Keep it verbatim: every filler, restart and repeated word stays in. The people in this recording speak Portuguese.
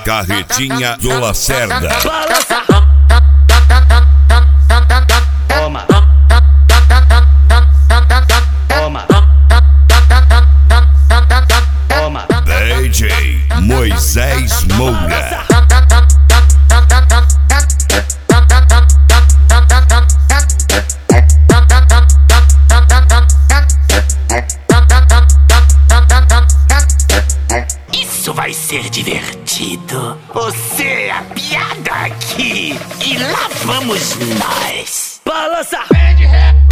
Carretinha do Lacerda. Balança. Toma. Toma. Toma. D J Moisés Moura. Isso vai ser divertido. Você é a piada aqui. E lá vamos nós. Balança. Pé de ré.